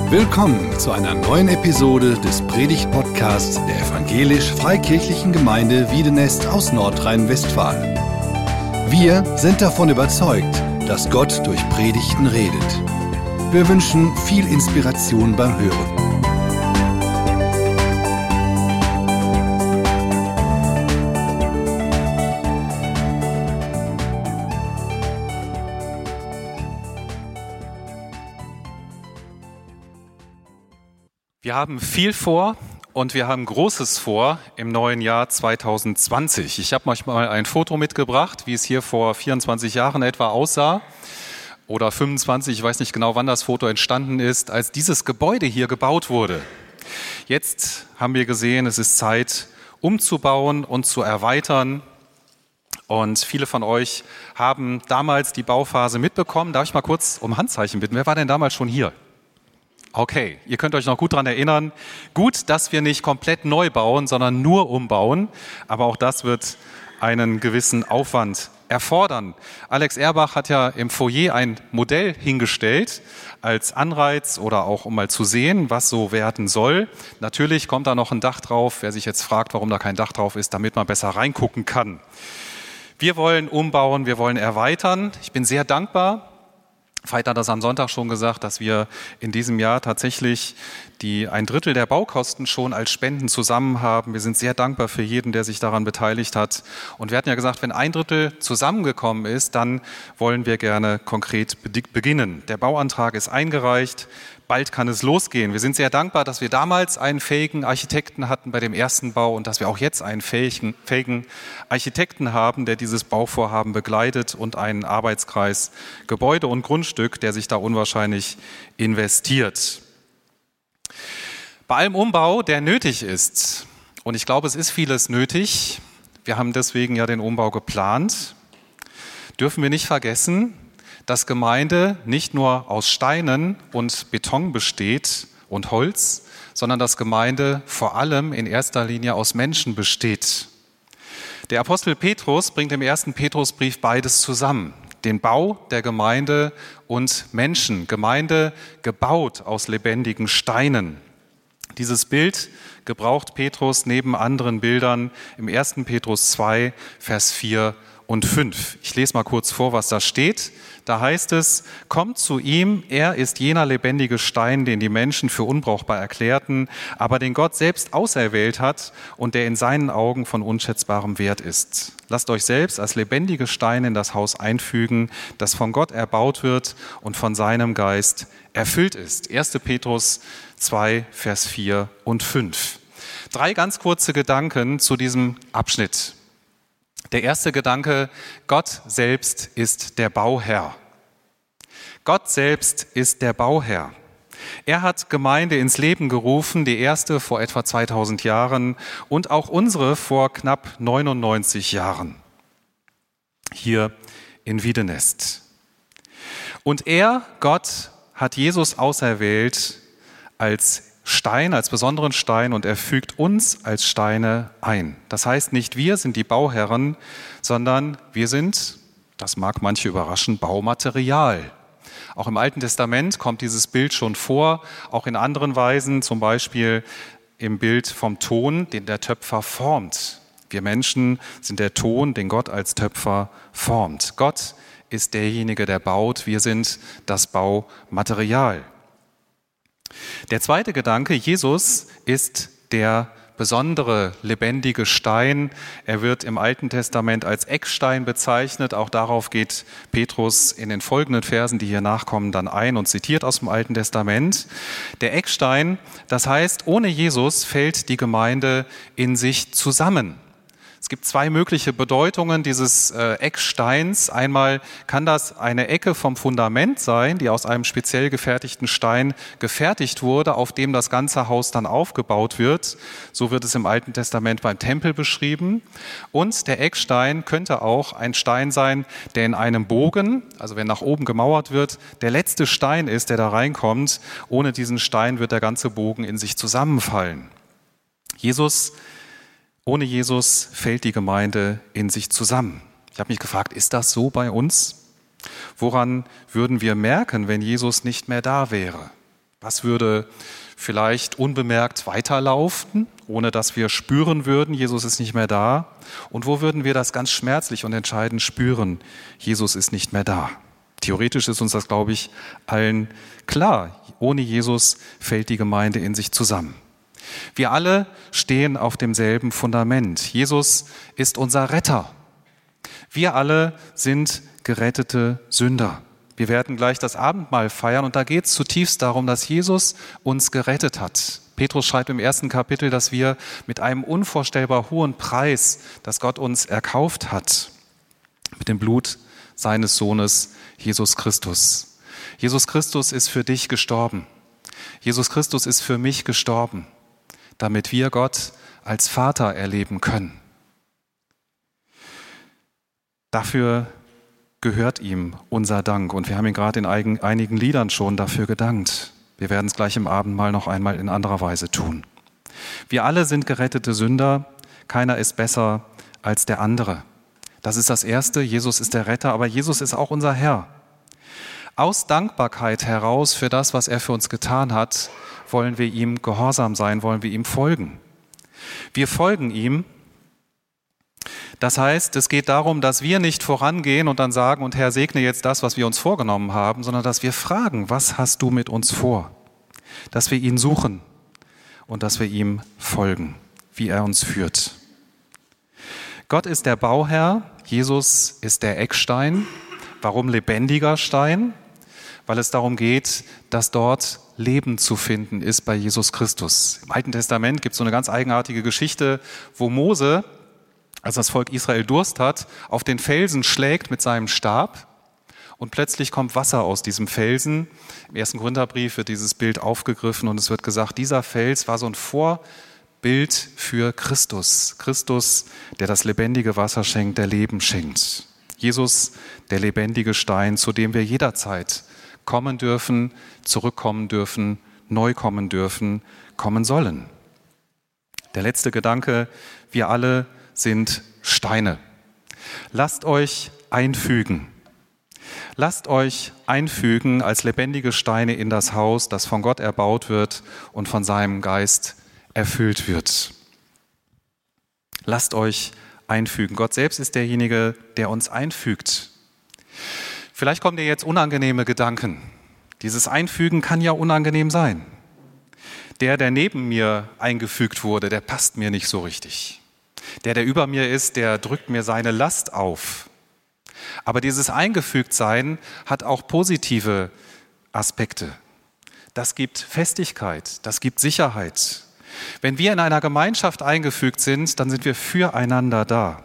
Willkommen zu einer neuen Episode des Predigt-Podcasts der Evangelisch-Freikirchlichen Gemeinde Wiedenest aus Nordrhein-Westfalen. Wir sind davon überzeugt, dass Gott durch Predigten redet. Wir wünschen viel Inspiration beim Hören. Wir haben viel vor und wir haben Großes vor im neuen Jahr 2020. Ich habe euch mal ein Foto mitgebracht, wie es hier vor 24 Jahren etwa aussah oder 25, ich weiß nicht genau, wann das Foto entstanden ist, als dieses Gebäude hier gebaut wurde. Jetzt haben wir gesehen, es ist Zeit, umzubauen und zu erweitern. Und viele von euch haben damals die Bauphase mitbekommen. Darf ich mal kurz um Handzeichen bitten? Wer war denn damals schon hier? Okay, ihr könnt euch noch gut daran erinnern. Gut, dass wir nicht komplett neu bauen, sondern nur umbauen. Aber auch das wird einen gewissen Aufwand erfordern. Alex Erbach hat ja im Foyer ein Modell hingestellt als Anreiz oder auch um mal zu sehen, was so werden soll. Natürlich kommt da noch ein Dach drauf. Wer sich jetzt fragt, warum da kein Dach drauf ist, damit man besser reingucken kann. Wir wollen umbauen, wir wollen erweitern. Ich bin sehr dankbar. Veit hat das am Sonntag schon gesagt, dass wir in diesem Jahr tatsächlich ein Drittel der Baukosten schon als Spenden zusammen haben. Wir sind sehr dankbar für jeden, der sich daran beteiligt hat. Und wir hatten ja gesagt, wenn ein Drittel zusammengekommen ist, dann wollen wir gerne konkret beginnen. Der Bauantrag ist eingereicht. Bald kann es losgehen. Wir sind sehr dankbar, dass wir damals einen fähigen Architekten hatten bei dem ersten Bau und dass wir auch jetzt einen fähigen Architekten haben, der dieses Bauvorhaben begleitet und einen Arbeitskreis Gebäude und Grundstück, der sich da unwahrscheinlich investiert. Bei allem Umbau, der nötig ist, und ich glaube, es ist vieles nötig, wir haben deswegen ja den Umbau geplant, dürfen wir nicht vergessen, dass Gemeinde nicht nur aus Steinen und Beton besteht und Holz, sondern dass Gemeinde vor allem in erster Linie aus Menschen besteht. Der Apostel Petrus bringt im 1. Petrusbrief beides zusammen. Den Bau der Gemeinde und Menschen. Gemeinde gebaut aus lebendigen Steinen. Dieses Bild gebraucht Petrus neben anderen Bildern im 1. Petrus 2, Vers 4 und 5. Ich lese mal kurz vor, was da steht. Da heißt es, kommt zu ihm, er ist jener lebendige Stein, den die Menschen für unbrauchbar erklärten, aber den Gott selbst auserwählt hat und der in seinen Augen von unschätzbarem Wert ist. Lasst euch selbst als lebendige Steine in das Haus einfügen, das von Gott erbaut wird und von seinem Geist erfüllt ist. 1. Petrus 2, Vers 4 und 5. 3 ganz kurze Gedanken zu diesem Abschnitt. Der erste Gedanke, Gott selbst ist der Bauherr. Gott selbst ist der Bauherr. Er hat Gemeinde ins Leben gerufen, die erste vor etwa 2000 Jahren und auch unsere vor knapp 99 Jahren hier in Wiedenest. Und er, Gott, hat Jesus auserwählt als Stein, als besonderen Stein und er fügt uns als Steine ein. Das heißt, nicht wir sind die Bauherren, sondern wir sind, das mag manche überraschen, Baumaterial. Auch im Alten Testament kommt dieses Bild schon vor, auch in anderen Weisen, zum Beispiel im Bild vom Ton, den der Töpfer formt. Wir Menschen sind der Ton, den Gott als Töpfer formt. Gott ist derjenige, der baut, wir sind das Baumaterial. Der zweite Gedanke, Jesus ist der besondere lebendige Stein. Er wird im Alten Testament als Eckstein bezeichnet. Auch darauf geht Petrus in den folgenden Versen, die hier nachkommen, dann ein und zitiert aus dem Alten Testament. Der Eckstein, das heißt, ohne Jesus fällt die Gemeinde in sich zusammen. Es gibt 2 mögliche Bedeutungen dieses Ecksteins. Einmal kann das eine Ecke vom Fundament sein, die aus einem speziell gefertigten Stein gefertigt wurde, auf dem das ganze Haus dann aufgebaut wird. So wird es im Alten Testament beim Tempel beschrieben. Und der Eckstein könnte auch ein Stein sein, der in einem Bogen, also wenn nach oben gemauert wird, der letzte Stein ist, der da reinkommt. Ohne diesen Stein wird der ganze Bogen in sich zusammenfallen. Ohne Jesus fällt die Gemeinde in sich zusammen. Ich habe mich gefragt, ist das so bei uns? Woran würden wir merken, wenn Jesus nicht mehr da wäre? Was würde vielleicht unbemerkt weiterlaufen, ohne dass wir spüren würden, Jesus ist nicht mehr da? Und wo würden wir das ganz schmerzlich und entscheidend spüren, Jesus ist nicht mehr da? Theoretisch ist uns das, glaube ich, allen klar. Ohne Jesus fällt die Gemeinde in sich zusammen. Wir alle stehen auf demselben Fundament. Jesus ist unser Retter. Wir alle sind gerettete Sünder. Wir werden gleich das Abendmahl feiern und da geht es zutiefst darum, dass Jesus uns gerettet hat. Petrus schreibt im 1. Kapitel, dass wir mit einem unvorstellbar hohen Preis, dass Gott uns erkauft hat, mit dem Blut seines Sohnes Jesus Christus. Jesus Christus ist für dich gestorben. Jesus Christus ist für mich gestorben, damit wir Gott als Vater erleben können. Dafür gehört ihm unser Dank und wir haben ihn gerade in einigen Liedern schon dafür gedankt. Wir werden es gleich im Abendmahl noch einmal in anderer Weise tun. Wir alle sind gerettete Sünder, keiner ist besser als der andere. Das ist das Erste, Jesus ist der Retter, aber Jesus ist auch unser Herr. Aus Dankbarkeit heraus für das, was er für uns getan hat, wollen wir ihm gehorsam sein, wollen wir ihm folgen. Wir folgen ihm. Das heißt, es geht darum, dass wir nicht vorangehen und dann sagen, und Herr, segne jetzt das, was wir uns vorgenommen haben, sondern dass wir fragen, was hast du mit uns vor? Dass wir ihn suchen und dass wir ihm folgen, wie er uns führt. Gott ist der Bauherr, Jesus ist der Eckstein. Warum lebendiger Stein? Weil es darum geht, dass dort Leben zu finden ist bei Jesus Christus. Im Alten Testament gibt es so eine ganz eigenartige Geschichte, wo Mose, als das Volk Israel Durst hat, auf den Felsen schlägt mit seinem Stab und plötzlich kommt Wasser aus diesem Felsen. Im 1. Korintherbrief wird dieses Bild aufgegriffen und es wird gesagt, dieser Fels war so ein Vorbild für Christus. Christus, der das lebendige Wasser schenkt, der Leben schenkt. Jesus, der lebendige Stein, zu dem wir jederzeit kommen dürfen, zurückkommen dürfen, neu kommen dürfen, kommen sollen. Der letzte Gedanke, wir alle sind Steine. Lasst euch einfügen. Lasst euch einfügen als lebendige Steine in das Haus, das von Gott erbaut wird und von seinem Geist erfüllt wird. Lasst euch einfügen. Gott selbst ist derjenige, der uns einfügt. Vielleicht kommen dir jetzt unangenehme Gedanken. Dieses Einfügen kann ja unangenehm sein. Der neben mir eingefügt wurde, der passt mir nicht so richtig. Der über mir ist, der drückt mir seine Last auf. Aber dieses Eingefügtsein hat auch positive Aspekte. Das gibt Festigkeit, das gibt Sicherheit. Wenn wir in einer Gemeinschaft eingefügt sind, dann sind wir füreinander da.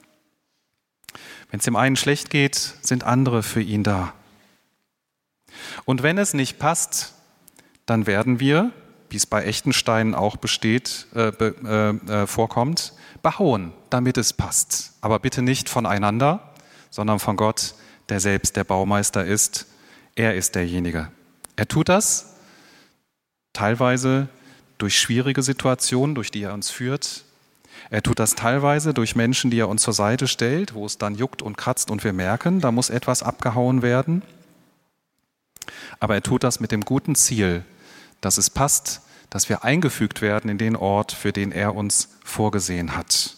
Wenn es dem einen schlecht geht, sind andere für ihn da. Und wenn es nicht passt, dann werden wir, wie es bei echten Steinen auch vorkommt, bauen, damit es passt. Aber bitte nicht voneinander, sondern von Gott, der selbst der Baumeister ist. Er ist derjenige. Er tut das teilweise durch schwierige Situationen, durch die er uns führt. Er tut das teilweise durch Menschen, die er uns zur Seite stellt, wo es dann juckt und kratzt und wir merken, da muss etwas abgehauen werden. Aber er tut das mit dem guten Ziel, dass es passt, dass wir eingefügt werden in den Ort, für den er uns vorgesehen hat.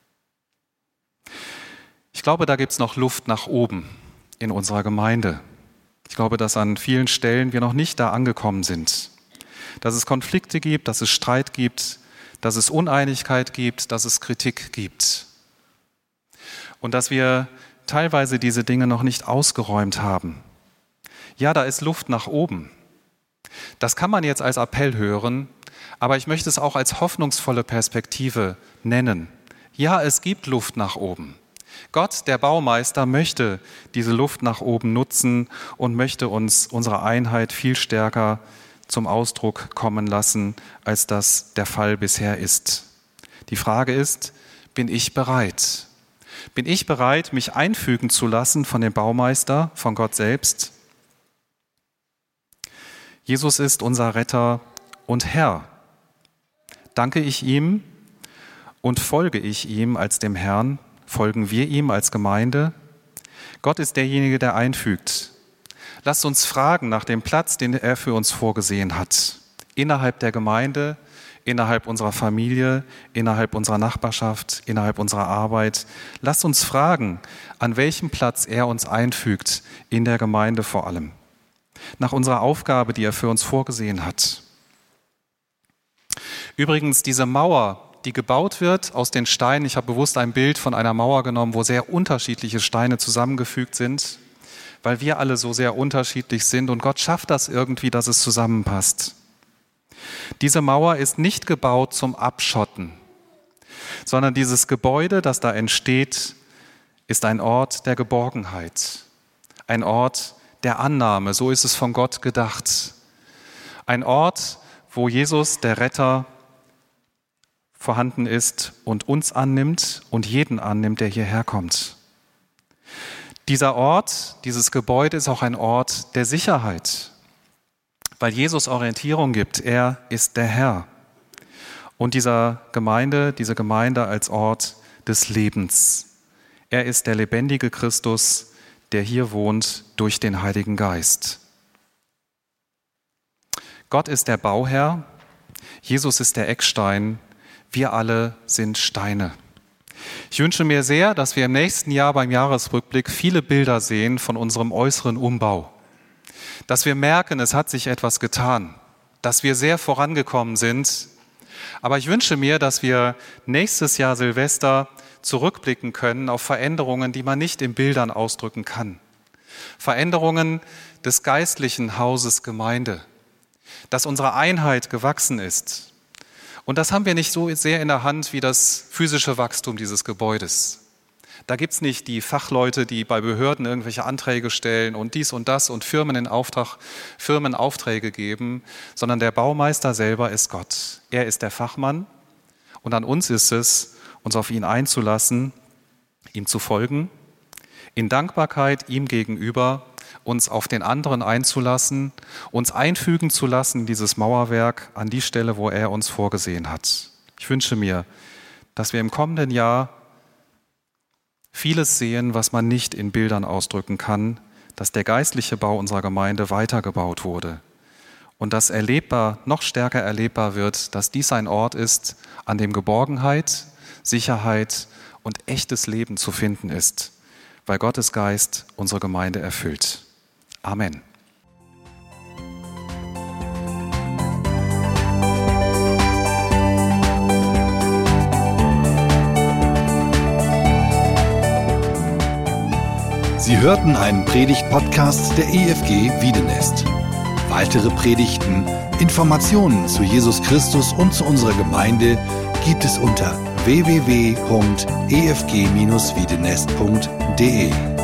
Ich glaube, da gibt es noch Luft nach oben in unserer Gemeinde. Ich glaube, dass an vielen Stellen wir noch nicht da angekommen sind. Dass es Konflikte gibt, dass es Streit gibt, dass es Uneinigkeit gibt, dass es Kritik gibt. Und dass wir teilweise diese Dinge noch nicht ausgeräumt haben. Ja, da ist Luft nach oben. Das kann man jetzt als Appell hören, aber ich möchte es auch als hoffnungsvolle Perspektive nennen. Ja, es gibt Luft nach oben. Gott, der Baumeister, möchte diese Luft nach oben nutzen und möchte uns unsere Einheit viel stärker zum Ausdruck kommen lassen, als das der Fall bisher ist. Die Frage ist, bin ich bereit? Bin ich bereit, mich einfügen zu lassen von dem Baumeister, von Gott selbst? Jesus ist unser Retter und Herr. Danke ich ihm und folge ich ihm als dem Herrn? Folgen wir ihm als Gemeinde? Gott ist derjenige, der einfügt. Lasst uns fragen nach dem Platz, den er für uns vorgesehen hat. Innerhalb der Gemeinde, innerhalb unserer Familie, innerhalb unserer Nachbarschaft, innerhalb unserer Arbeit. Lasst uns fragen, an welchem Platz er uns einfügt, in der Gemeinde vor allem. Nach unserer Aufgabe, die er für uns vorgesehen hat. Übrigens, diese Mauer, die gebaut wird aus den Steinen, ich habe bewusst ein Bild von einer Mauer genommen, wo sehr unterschiedliche Steine zusammengefügt sind, weil wir alle so sehr unterschiedlich sind und Gott schafft das irgendwie, dass es zusammenpasst. Diese Mauer ist nicht gebaut zum Abschotten, sondern dieses Gebäude, das da entsteht, ist ein Ort der Geborgenheit, ein Ort der Annahme, so ist es von Gott gedacht. Ein Ort, wo Jesus, der Retter, vorhanden ist und uns annimmt und jeden annimmt, der hierher kommt. Dieser Ort, dieses Gebäude ist auch ein Ort der Sicherheit, weil Jesus Orientierung gibt. Er ist der Herr. Und diese Gemeinde als Ort des Lebens. Er ist der lebendige Christus, der hier wohnt durch den Heiligen Geist. Gott ist der Bauherr, Jesus ist der Eckstein, wir alle sind Steine. Ich wünsche mir sehr, dass wir im nächsten Jahr beim Jahresrückblick viele Bilder sehen von unserem äußeren Umbau. Dass wir merken, es hat sich etwas getan, dass wir sehr vorangekommen sind. Aber ich wünsche mir, dass wir nächstes Jahr Silvester zurückblicken können auf Veränderungen, die man nicht in Bildern ausdrücken kann. Veränderungen des geistlichen Hauses Gemeinde, dass unsere Einheit gewachsen ist. Und das haben wir nicht so sehr in der Hand wie das physische Wachstum dieses Gebäudes. Da gibt es nicht die Fachleute, die bei Behörden irgendwelche Anträge stellen und dies und das und Firmen Aufträge geben, sondern der Baumeister selber ist Gott. Er ist der Fachmann und an uns ist es, uns auf ihn einzulassen, ihm zu folgen, in Dankbarkeit ihm gegenüber, uns auf den anderen einzulassen, uns einfügen zu lassen in dieses Mauerwerk an die Stelle, wo er uns vorgesehen hat. Ich wünsche mir, dass wir im kommenden Jahr vieles sehen, was man nicht in Bildern ausdrücken kann, dass der geistliche Bau unserer Gemeinde weitergebaut wurde und dass noch stärker erlebbar wird, dass dies ein Ort ist, an dem Geborgenheit, Sicherheit und echtes Leben zu finden ist, weil Gottes Geist unsere Gemeinde erfüllt. Amen. Sie hörten einen Predigt-Podcast der EFG Wiedenest. Weitere Predigten, Informationen zu Jesus Christus und zu unserer Gemeinde gibt es unter www.efg-wiedenest.de.